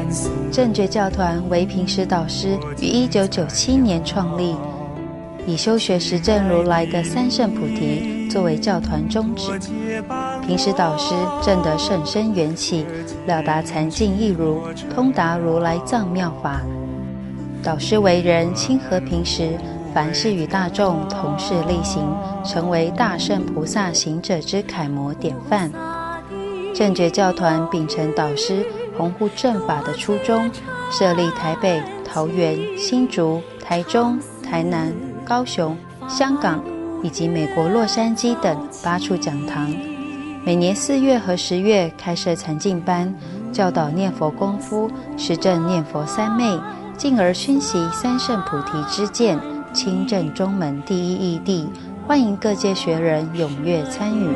正觉教团为平时导师于1997年创立，以修学实证如来的三圣菩提作为教团宗旨。平时导师证得甚深缘起，了达禅境义如，通达如来藏妙法。导师为人亲和平时，凡事与大众同事力行，成为大圣菩萨行者之楷模典范。正觉教团秉承导师弘护正法的初衷，设立台北、桃园、新竹、台中、台南、高雄、香港以及美国洛杉矶等8处讲堂，每年4月和10月开设禅净班，教导念佛功夫，实证念佛三昧，进而熏习三圣菩提之见，亲证中门第一义谛，欢迎各界学人踊跃参与。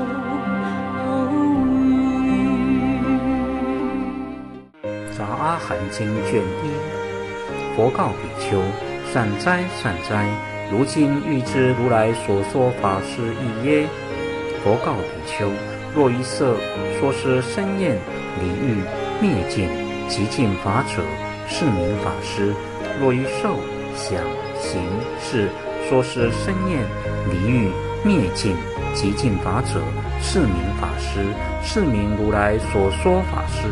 杂阿含经卷1，佛告比丘：善哉善哉，如今欲知如来所说法是义耶？佛告比丘：若一色说是身厌离欲灭尽极尽法者，是名法师；若一受想行识说是身厌离欲灭尽极尽法者，是名法师，是名如来所说法师。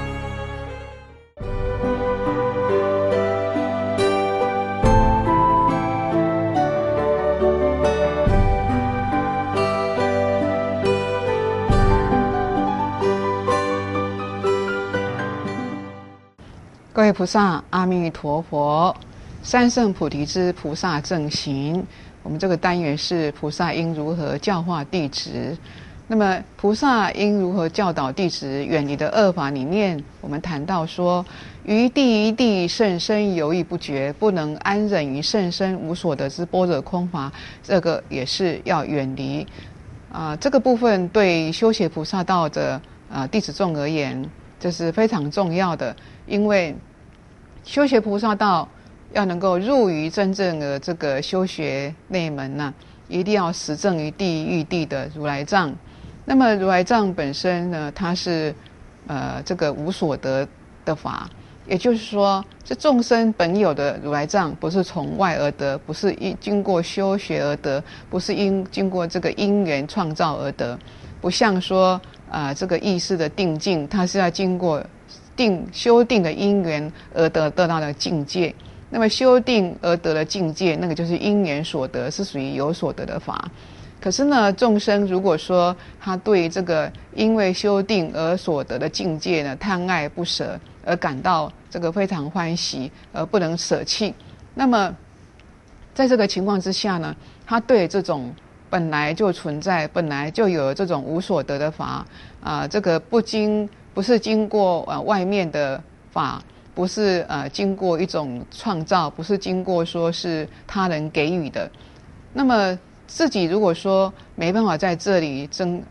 各位菩萨，阿弥陀佛！三圣菩提之菩萨正行，我们这个单元是菩萨应如何教化弟子。那么菩萨应如何教导弟子远离的恶法里面，我们谈到说，于地一地甚深犹豫不决，不能安忍于甚深无所得之般若空法，这个也是要远离。这个部分对修学菩萨道的弟子众而言，这是非常重要的，因为修学菩萨道要能够入于真正的这个修学内门呢，一定要实证于第一义谛的如来藏。那么如来藏本身呢，它是这个无所得的法，也就是说，这众生本有的如来藏，不是从外而得，不是经过修学而得，不是经过这个因缘创造而得，不像说这个意识的定境，它是要经过修定的因缘而得到的境界。那么修定而得的境界，那个就是因缘所得，是属于有所得的法。可是呢，众生如果说他对这个因为修定而所得的境界呢，贪爱不舍，而感到这个非常欢喜，而不能舍弃，那么在这个情况之下呢，他对这种本来就存在、本来就有这种无所得的法这个不是经过外面的法，不是经过一种创造，不是经过说是他人给予的，那么自己如果说没办法在这里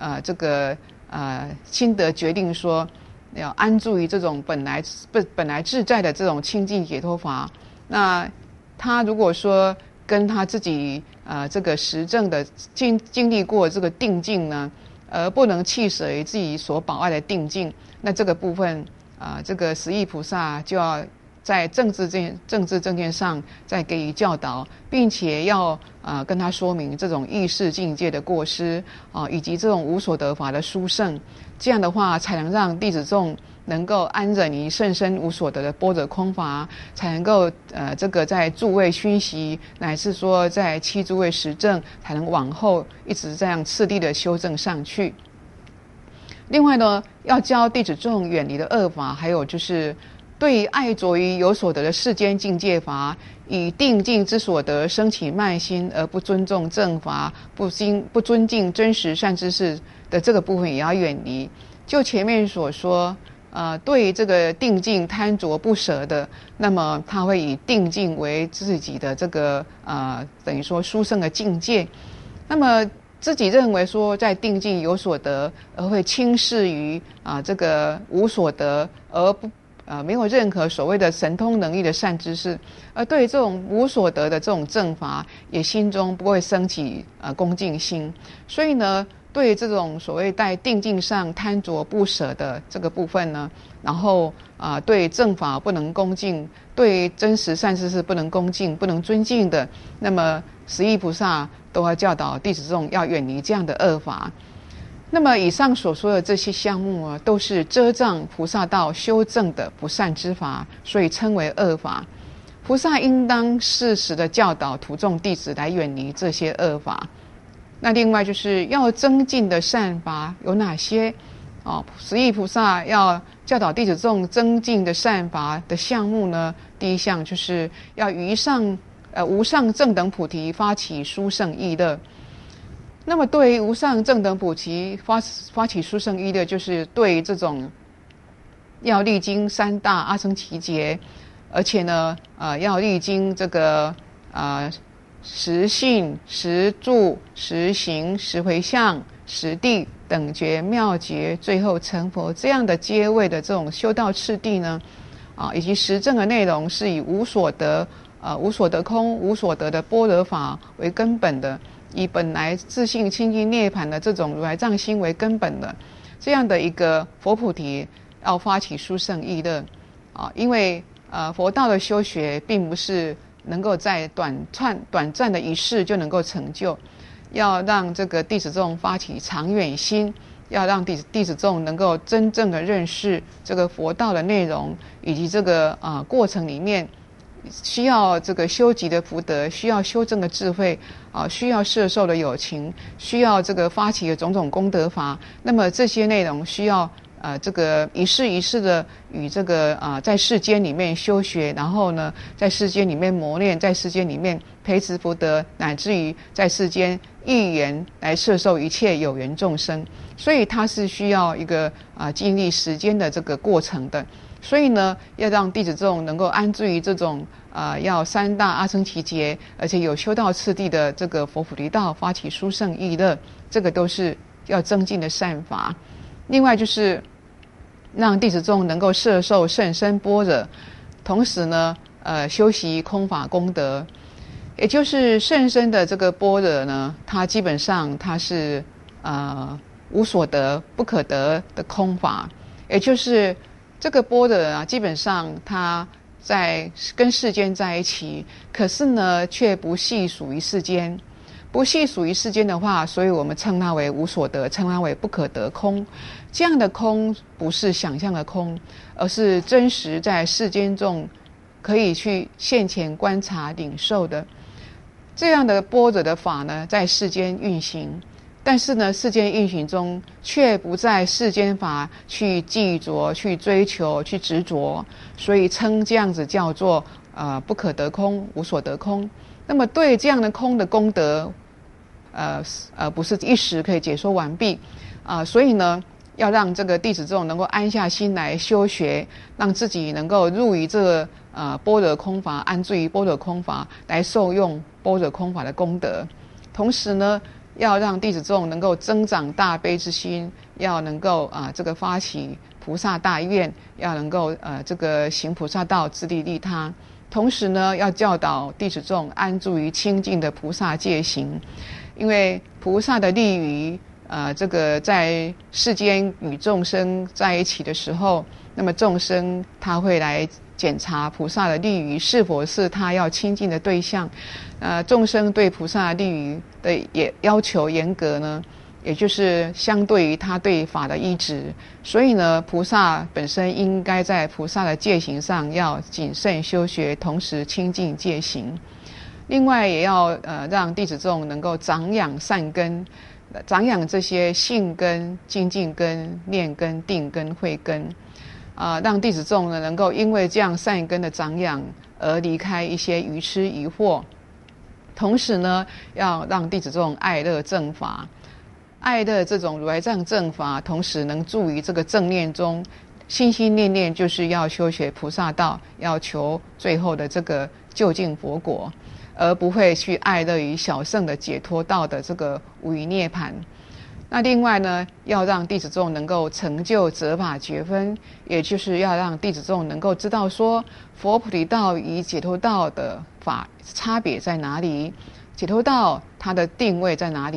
心得决定说要安住于这种本来自在的这种清净解脱法，那他如果说跟他自己这个实证的经历过这个定境呢，而不能弃舍于自己所保爱的定境，那这个部分这个十义菩萨就要在政治正见上再给予教导，并且要跟他说明这种意识境界的过失以及这种无所得法的殊胜，这样的话才能让弟子众能够安忍于甚深无所得的般若空法，才能够这个在诸位熏习，乃至说在七诸位实证，才能往后一直这样次第的修正上去。另外呢，要教弟子众远离的恶法，还有就是对爱着于有所得的世间境界法，以定境之所得生起慢心，而不尊重正法，不尊敬真实善知识的这个部分也要远离。就前面所说对这个定境贪着不舍的，那么他会以定境为自己的这个等于说殊胜的境界，那么自己认为说在定境有所得，而会轻视于这个无所得，而没有任何所谓的神通能力的善知识，而对这种无所得的这种正法，也心中不会升起恭敬心。所以呢， 对这种所谓在定境上贪着不舍的这个部分呢，然后对正法不能恭敬，对真实善知识不能恭敬、不能尊敬的，那么十地菩萨都要教导弟子众要远离这样的恶法。那么以上所说的这些项目啊，都是遮障菩萨道修正的不善之法，所以称为恶法。菩萨应当适时的教导徒众弟子来远离这些恶法。那另外就是要增进的善法有哪些？十地菩萨要教导弟子众增进的善法的项目呢？第一项就是要于无上正等菩提发起殊胜意乐。那么对于无上正等菩提发起殊胜意乐，就是对这种要历经三大阿僧祇劫，而且呢要历经这个十信、十住、十行、十回向、十地等觉妙觉，最后成佛这样的阶位的这种修道次第呢，以及实证的内容是以无所得空、无所得的般若法为根本的，以本来自性清净涅槃的这种如来藏心为根本的，这样的一个佛菩提要发起殊胜意乐因为佛道的修学并不是能够在短暂的一世就能够成就，要让这个弟子众发起长远心，要让弟子众能够真正的认识这个佛道的内容，以及这个过程里面需要这个修集的福德，需要修正的智慧需要摄受的友情，需要这个发起的种种功德法。那么这些内容需要这个一世一世的与这个在世间里面修学，然后呢在世间里面磨练，在世间里面培植福德，乃至于在世间一缘来摄受一切有缘众生。所以它是需要一个经历时间的这个过程的。所以呢要让弟子众能够安住于这种要三大阿僧祇劫，而且有修道次第的这个佛菩提道，发起殊胜意乐，这个都是要增进的善法。另外就是让弟子众能够摄受甚深般若，同时呢修习空法功德。也就是甚深的这个般若呢，它基本上它是无所得不可得的空法，也就是这个般若基本上它在跟世间在一起，可是呢却不系属于世间。不系属于世间的话，所以我们称它为无所得，称它为不可得空。这样的空不是想象的空，而是真实在世间中可以去现前观察领受的。这样的般若的法呢，在世间运行，但是呢世间运行中却不在世间法去记着、去追求、去执着，所以称这样子叫做不可得空、无所得空。那么对这样的空的功德不是一时可以解说完毕所以呢要让这个弟子众能够安下心来修学，让自己能够入于这个般若空法，安住于般若空法，来受用般若空法的功德。同时呢要让弟子众能够增长大悲之心，要能够这个发起菩萨大愿，要能够这个行菩萨道，自利利他。同时呢要教导弟子众安住于清净的菩萨戒行，因为菩萨的利于这个在世间与众生在一起的时候，那么众生他会来检查菩萨的利于是否是他要亲近的对象。众生对菩萨利于的也要求严格呢，也就是相对于他对法的依止。所以呢菩萨本身应该在菩萨的戒行上要谨慎修学，同时清净戒行。另外也要让弟子众能够长养善根，长养这些信根、精进根、念根、定根、慧根让弟子众呢能够因为这样善根的长养而离开一些愚痴疑惑。同时呢要让弟子众爱乐正法，爱乐这种如来藏正法，同时能住于这个正念中，心心念念就是要修学菩萨道，要求最后的这个究竟佛果，而不会去爱乐于小乘的解脱道的这个无余涅槃。那另外呢要让弟子众能够成就择法觉分，也就是要让弟子众能够知道说佛菩提道与解脱道的法差别在哪里，解脱道它的定位在哪里，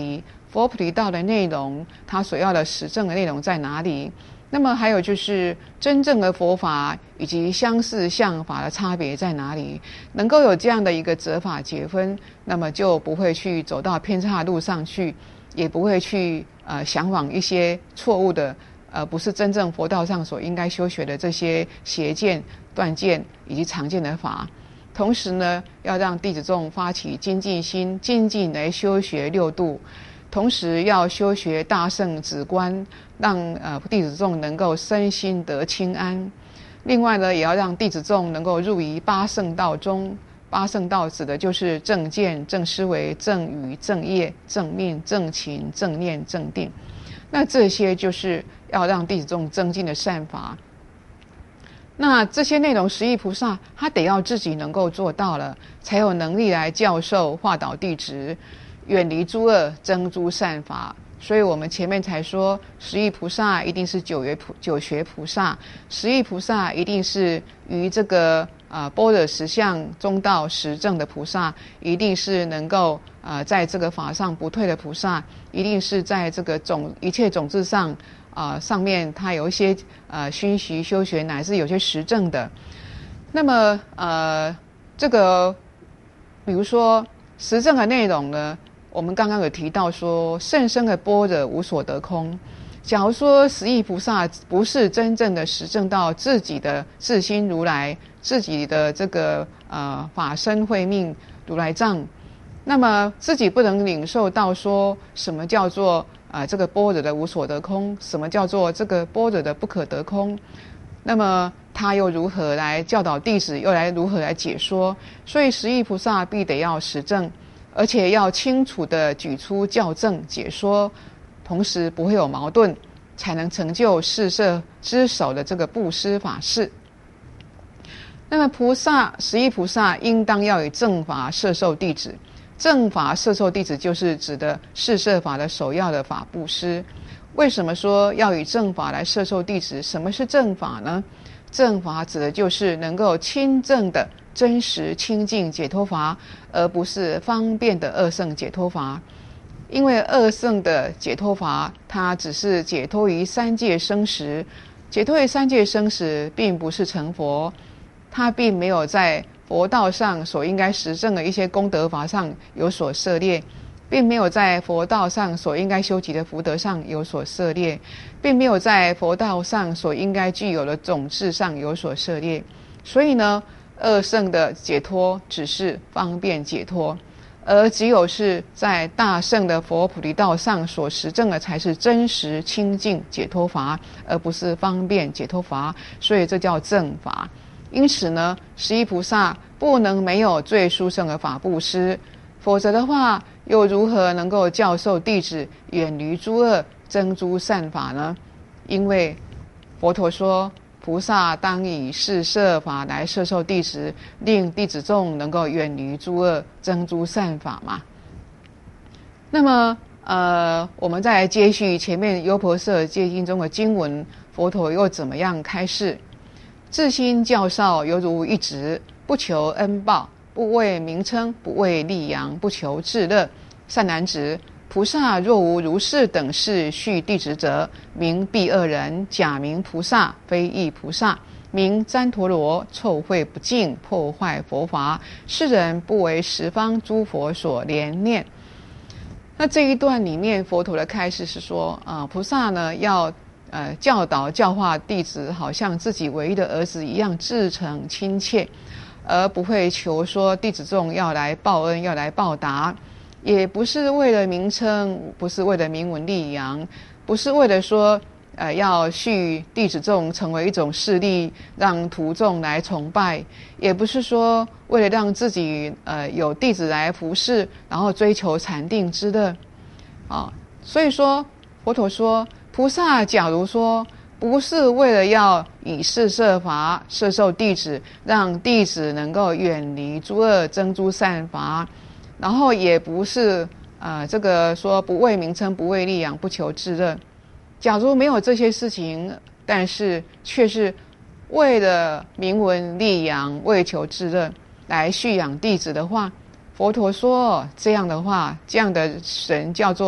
佛菩提道的内容，它所要的实证的内容在哪里？那么还有就是真正的佛法以及相似相法的差别在哪里？能够有这样的一个择法结分，那么就不会去走到偏差的路上去，也不会去向往一些错误的不是真正佛道上所应该修学的这些邪见、断见以及常见的法。同时呢，要让弟子众发起精进心，精进来修学六度。同时要修学大圣止观，让弟子众能够身心得清安。另外呢，也要让弟子众能够入于八圣道中。八圣道指的就是正见、正思维、正语、正业、正命、正勤、正念、正定。那这些就是要让弟子众增进的善法。那这些内容，十地菩萨他得要自己能够做到了，才有能力来教授化导弟子，远离诸恶，增诸善法。所以我们前面才说，十地菩萨一定是九学菩萨，十地菩萨一定是于这个般若实相中道实证的菩萨，一定是能够在这个法上不退的菩萨，一定是在这个一切种子上上面它有一些熏习修学，乃至有些实证的。那么这个比如说实证的内容呢，我们刚刚有提到说，甚深的般若无所得空。假如说十地菩萨不是真正的实证到自己的自心如来，自己的这个法身慧命如来藏，那么自己不能领受到说什么叫做这个般若的无所得空，什么叫做这个般若的不可得空，那么他又如何来教导弟子，又如何来解说？所以十地菩萨必得要实证，而且要清楚的举出教证解说，同时不会有矛盾，才能成就四摄之首的这个布施法事。那么十地菩萨应当要以正法摄受弟子，正法摄受弟子就是指的四摄法的首要的法布施。为什么说要以正法来摄受弟子？什么是正法呢？正法指的就是能够亲证的真实清净解脱法，而不是方便的二圣解脱法。因为二圣的解脱法，它只是解脱于三界生死，解脱于三界生死，并不是成佛。它并没有在佛道上所应该实证的一些功德法上有所涉猎，并没有在佛道上所应该修集的福德上有所涉猎，并没有在佛道上所应该具有的种智上有所涉猎。所以呢，二圣的解脱只是方便解脱，而只有是在大圣的佛菩提道上所实证的才是真实清净解脱法，而不是方便解脱法，所以这叫正法。因此呢，十地菩萨不能没有最殊胜的法布施，否则的话，又如何能够教授弟子远离诸恶，增诸善法呢？因为佛陀说，菩萨当以四摄法来摄受弟子，令弟子众能够远离诸恶，增诸善法嘛。那么我们再来接续前面优婆塞戒经中的经文，佛陀又怎么样开示？自心教授犹如一直，不求恩报，不为名称，不为利养，不求自乐。善男子，菩萨若无如是等事续弟子者，名必恶人，假名菩萨，非义菩萨，名旃陀罗，臭秽不净，破坏佛法，世人不为十方诸佛所怜念。那这一段里面，佛陀的开示是说，菩萨呢要教导教化弟子，好像自己唯一的儿子一样至诚亲切，而不会求说弟子众要来报恩，要来报答，也不是为了名称，不是为了名闻利养，不是为了说要续弟子众成为一种势力，让徒众来崇拜，也不是说为了让自己有弟子来服侍，然后追求禅定之乐所以说佛陀说，菩萨假如说不是为了要以四摄法摄受弟子，让弟子能够远离诸恶，增诸善法，然后也不是这个说不为名称，不为利养，不求自乐。假如没有这些事情，但是却是为了名闻利养，为求自乐来蓄养弟子的话，佛陀说这样的话，这样的人叫做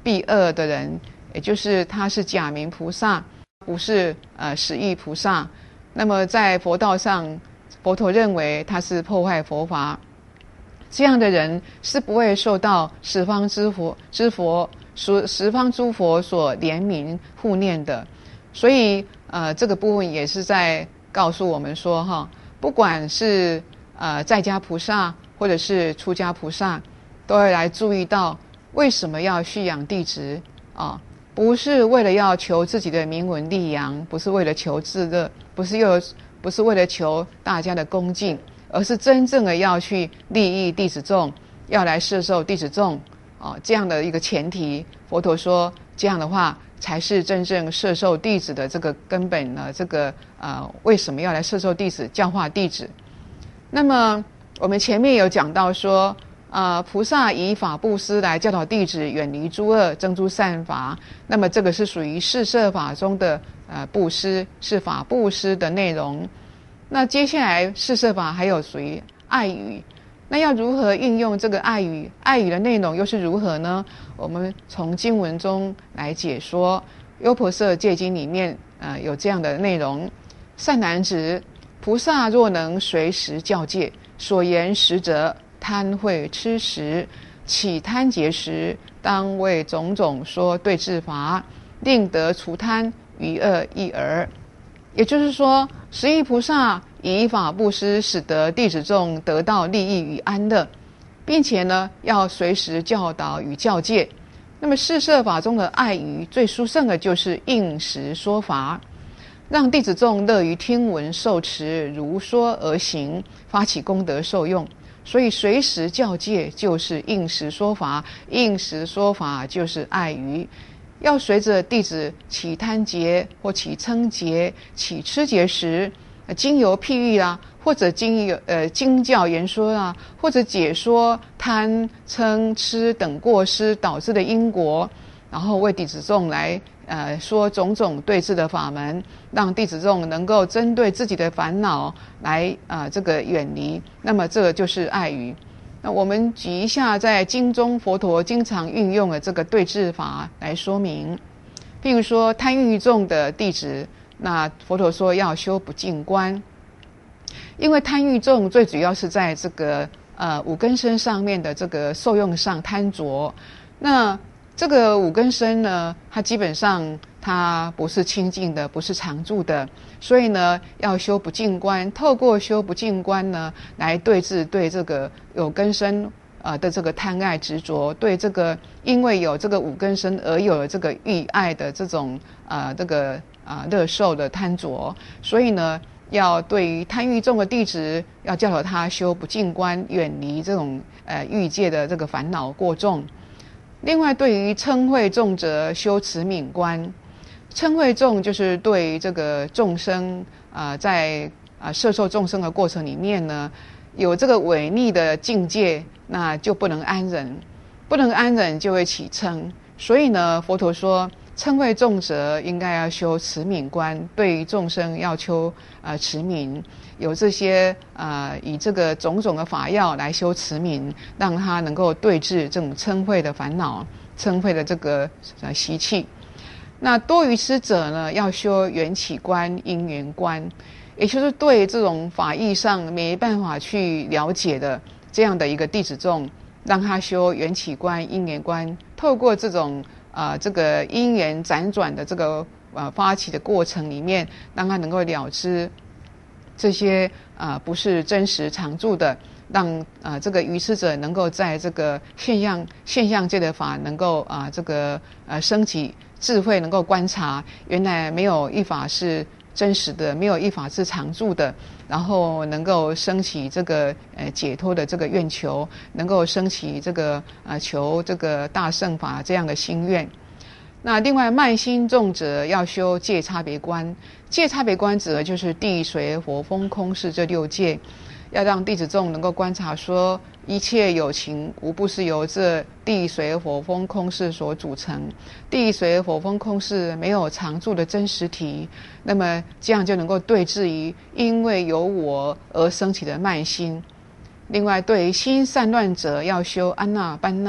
避恶的人，也就是他是假名菩萨，不是实义菩萨。那么在佛道上，佛陀认为他是破坏佛法，这样的人是不会受到十方诸佛所怜悯护念的。所以这个部分也是在告诉我们说哈，不管是在家菩萨或者是出家菩萨，都会来注意到为什么要蓄养弟子啊？不是为了要求自己的名闻利养，不是为了求自乐，不是为了求大家的恭敬，而是真正的要去利益弟子众，要来摄受弟子众这样的一个前提。佛陀说，这样的话才是真正摄受弟子的这个根本呢。这个为什么要来摄受弟子，教化弟子？那么我们前面有讲到说，菩萨以法布施来教导弟子远离诸恶，增诸善法。那么这个是属于四摄法中的布施，是法布施的内容。那接下来四摄法还有属于爱语，那要如何运用这个爱语？爱语的内容又是如何呢？我们从经文中来解说。优婆塞戒经里面有这样的内容：善男子，菩萨若能随时教戒，所言实则贪恚痴时，起贪结时，当为种种说对治法，令得除贪于恶一耳。也就是说，十义菩萨以法布施，使得弟子众得到利益与安乐，并且呢，要随时教导与教戒。那么四摄法中的爱语最殊胜的就是应时说法，让弟子众乐于听闻受持，如说而行，发起功德受用。所以随时教戒就是应时说法，应时说法就是爱语。要随着弟子起贪结或起嗔结、起痴结时，经由譬喻或者经教言说或者解说贪嗔痴等过失导致的因果，然后为弟子众来说种种对治的法门，让弟子众能够针对自己的烦恼来这个远离。那么这个就是爱语。那我们举一下在经中佛陀经常运用的这个对治法来说明。譬如说贪欲重的弟子，那佛陀说要修不净观，因为贪欲重最主要是在这个五根身上面的这个受用上贪着。那这个五根身呢，它基本上它不是清净的，不是常住的，所以呢要修不净观，透过修不净观呢来对治对这个有根身的这个贪爱执着，对这个因为有这个五根身而有了这个欲爱的这种这个乐受的贪着。所以呢要对于贪欲重的弟子，要教导他修不净观，远离这种欲界的这个烦恼过重。另外对于嗔恚重者，修持悯观。嗔恚重就是对于这个众生在摄受众生的过程里面呢，有这个违逆的境界，那就不能安忍，不能安忍就会起嗔。所以呢佛陀说嗔恚重者应该要修慈悯观，对于众生要修慈悯，有这些以这个种种的法要来修慈悯，让他能够对治这种嗔恚的烦恼、嗔恚的这个习气。那多愚痴者呢，要修缘起观、因缘观，也就是对这种法义上没办法去了解的这样的一个弟子众，让他修缘起观、因缘观，透过这种这个因缘辗转的这个发起的过程里面，让他能够了知这些不是真实常住的，让这个愚痴者能够在这个现象界的法能够这个升起智慧，能够观察原来没有一法是真实的，没有一法是常住的，然后能够升起这个解脱的这个愿求，能够升起这个求这个大乘法这样的心愿。那另外慢心重者要修界差别观，界差别观指的就是地水火风空识这六界，要让弟子众能够观察说一切有情无不是由这地水火风空识所组成，地水火风空识没有常住的真实体，那么这样就能够对治于因为有我而升起的慢心。另外对于心散乱者要修安那般那，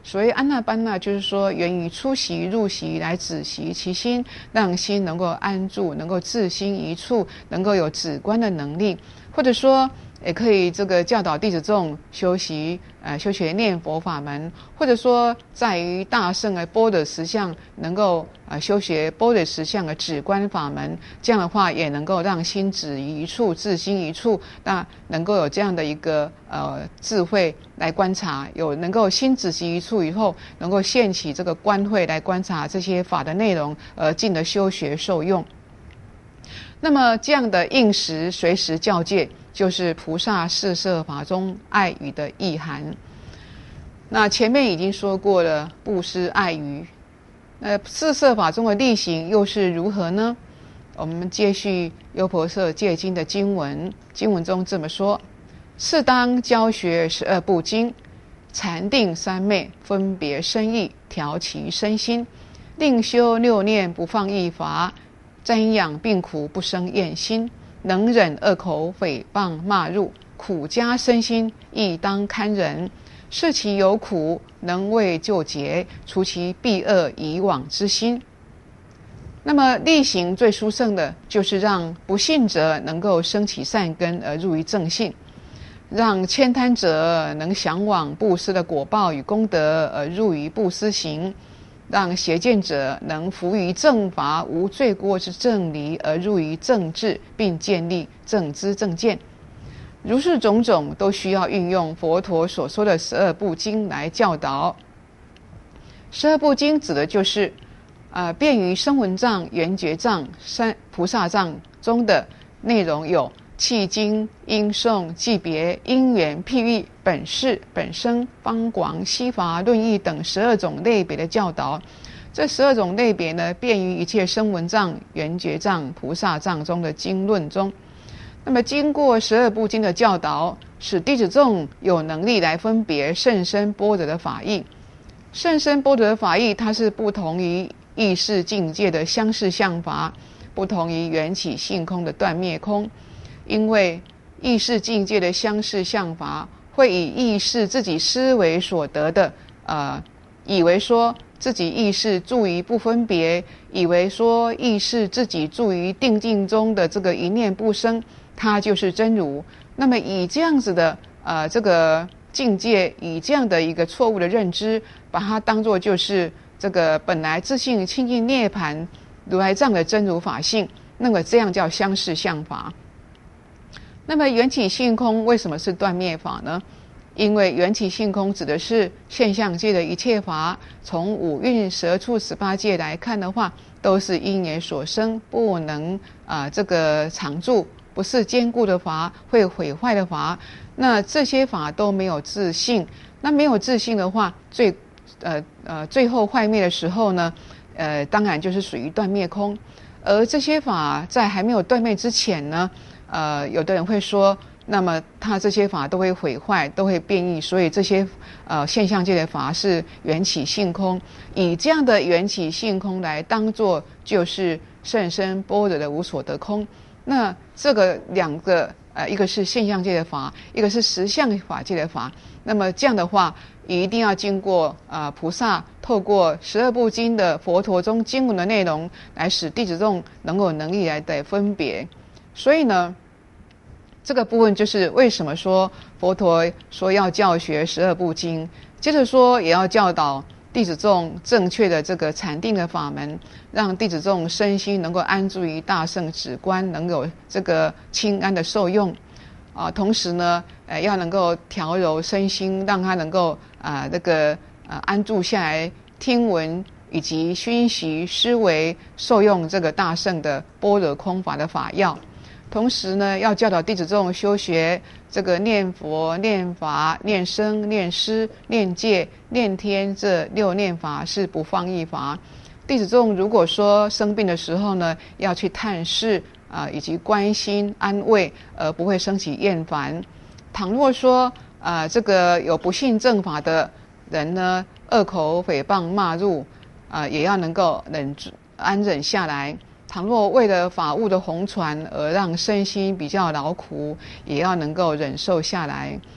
所谓安那般那，就是说源于出息入息来止息其心，让心能够安住，能够自心一处，能够有止观的能力。或者说也可以这个教导弟子众修学念佛法门，或者说在于大圣的般若实相，能够修学般若实相的止观法门，这样的话也能够让心止于一处，自心一处，那能够有这样的一个智慧来观察，有能够心止息一处以后，能够现起这个观慧来观察这些法的内容，进而修学受用。那么这样的应时随时教戒，就是菩萨四摄法中爱语的意涵。那前面已经说过了布施爱语，四摄法中的例行又是如何呢？我们接续优婆塞戒经的经文，经文中这么说：适当教学12部经，禅定三昧，分别深意，调其身心，令修6念不放逸法，瞻仰病苦不生厌心，能忍恶口诽谤骂辱，苦加身心亦当堪忍。视其有苦，能为救劫，除其避恶以往之心。那么例行最殊胜的，就是让不信者能够生起善根而入于正信，让悭贪者能向往布施的果报与功德而入于布施行，让邪见者能服于正法无罪过之正理而入于正智，并建立正知正见。如是种种都需要运用佛陀所说的12部经来教导。12部经指的就是便于声闻藏、缘觉藏、菩萨藏中的内容有契经、因诵、记别、因缘、譬喻、本事、本生、方广、悉法、论义等12种类别的教导。这12种类别呢，便于一切声闻藏、缘觉藏、菩萨藏中的经论中。那么经过12部经的教导，使弟子众有能力来分别甚深般若的法义。甚深般若的法义，它是不同于意识境界的相似相法，不同于缘起性空的断灭空。因为意识境界的相似相法会以意识自己思维所得的以为说自己意识住于不分别，以为说意识自己住于定境中的这个一念不生，它就是真如。那么以这样子的这个境界，以这样的一个错误的认知，把它当作就是这个本来自性清净涅槃如来藏的真如法性，那么这样叫相似相法。那么缘起性空为什么是断灭法呢？因为缘起性空指的是现象界的一切法，从五蕴十处18界来看的话，都是因缘所生，不能这个常住，不是坚固的法，会毁坏的法。那这些法都没有自性，那没有自性的话，最后坏灭的时候呢，当然就是属于断灭空。而这些法在还没有断灭之前呢，有的人会说，那么它这些法都会毁坏，都会变异，所以这些现象界的法是缘起性空。以这样的缘起性空来当作就是甚深般若的无所得空。那这个两个一个是现象界的法，一个是实相法界的法。那么这样的话，一定要经过菩萨透过12部经的佛陀中经文的内容，来使弟子众能够有能力来的分别。所以呢，这个部分就是为什么说佛陀说要教学12部经，接着说也要教导弟子众正确的这个禅定的法门，让弟子众身心能够安住于大圣止观，能有这个清安的受用同时呢要能够调柔身心，让他能够安住下来，听闻以及熏习思维受用这个大圣的般若空法的法要。同时呢，要教导弟子众修学这个念佛、念法、念僧、念施、念戒、念天这6念法是不放逸法。弟子众如果说生病的时候呢，要去探视以及关心安慰，不会升起厌烦。倘若说这个有不信正法的人呢，恶口诽谤骂辱也要能够安忍下来。倘若为了法务的弘传而让身心比较劳苦，也要能够忍受下来。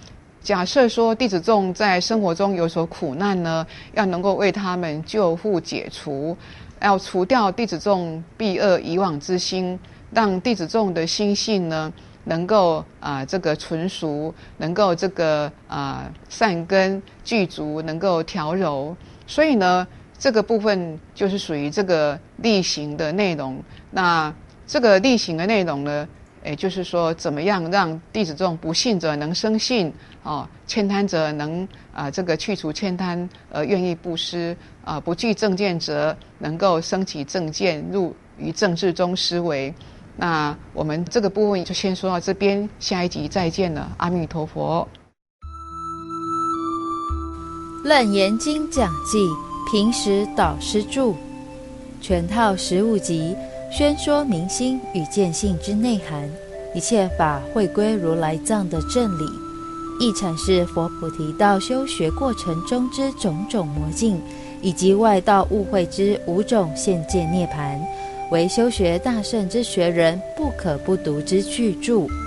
假设说弟子众在生活中有所苦难呢，要能够为他们救护解除，要除掉弟子众避恶以往之心，让弟子众的心性呢能够这个纯熟，能够这个善根具足，能够调柔。所以呢，这个部分就是属于这个力行的内容。那这个力行的内容呢，也就是说，怎么样让弟子众不信者能生信，悭贪者能这个去除悭贪而愿意布施，不具正见者能够升起正见，入于正智中思维。那我们这个部分就先说到这边，下一集再见了。阿弥陀佛。 楞严经讲记，平时导师著，全套15集，宣说明心与见性之内涵，一切法汇归如来藏的正理，亦阐释佛菩提道修学过程中之种种魔境，以及外道误会之5种现界涅槃，为修学大乘之学人不可不读之巨著。